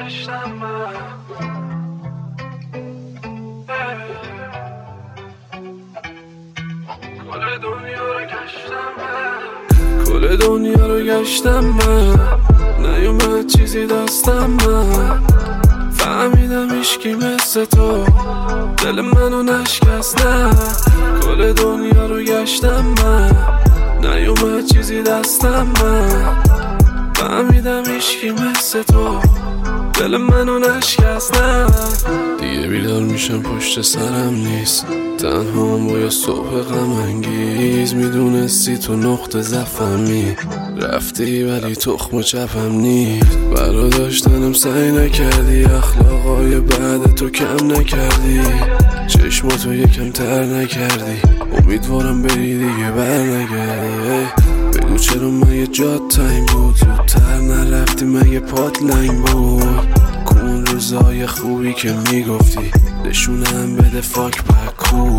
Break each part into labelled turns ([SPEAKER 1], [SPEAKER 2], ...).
[SPEAKER 1] گشتم من، کل دنیا رو گشتم من، کل دنیا رو گشتم من، نیومد چیزی دستم من، فهمیدم هیچکی مثل تو دل منو نشکست. نه کل دنیا رو گشتم من، نیومد چیزی دستم من، فهمیدم هیچکی مثل تو دل منو نشکست. نه دیگه بیدار میشم پشت سرم نیست، تنهام با یه صبح غم انگیز. میدونستی تو نقطه ضعفمی، رفتی ولی تخم و چپم نیست. برا داشتنم سعی نکردی، اخلاقای بعد تو کم نکردی، چشماتو یکم تر نکردی، امیدوارم بری دیگه بر نگردی. بگو چرا مگه جات تنگ بود، زودتر نرفتی مگه پات لنگ بود. کون روزای خوبی که میگفتی نشونم بده فاک بکو.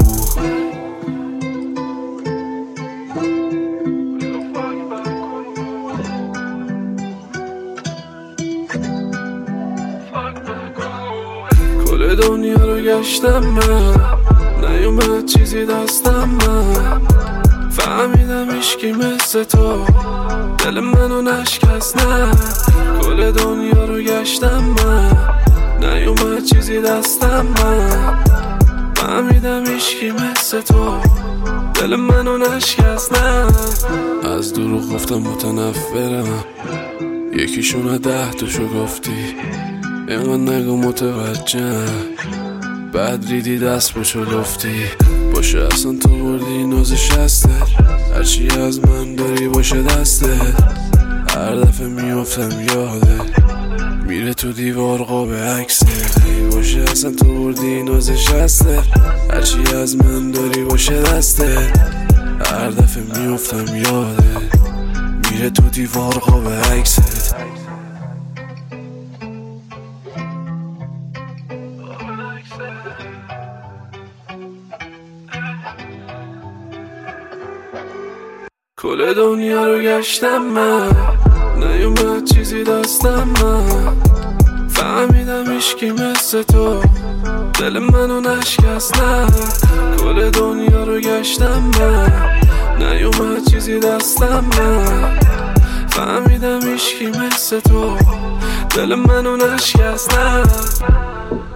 [SPEAKER 1] کل دنیا رو گشتم من، نیومد چیزی دستم من، فهمیدم هیچکی مثل تو دل منو نشکست. نه کل دنیا رو گشتم من، نیومد چیزی دستم من، فهمیدم هیچکی مثل تو دل منو نشکست. نه از دروغ گفتم متنفرم، یکیشون 10 تاشو گفتی، اینقدر نگو متوجهم، بعد ریدی دست بشو لفتی. باشه اصلا تو بردی نازش هسته، هرچی از من داری باشه دسته. هر دفعه میافتم یاده میره تو دیوار قاب عکسه. باشه اصلا تو بردی نازش هسته، هرچی از من داری باشه دسته. هر دفعه میافتم یاده میره تو دیوار قاب عکسه. کل دنیا رو گشتم من، نیومد چیزی دستم من، فهمیدم هیچکی مثل تو دل منو نشکست. نه کل دنیا رو گشتم من، نیومد چیزی دستم من، فهمیدم هیچکی مثل تو دل منو نشکست. نه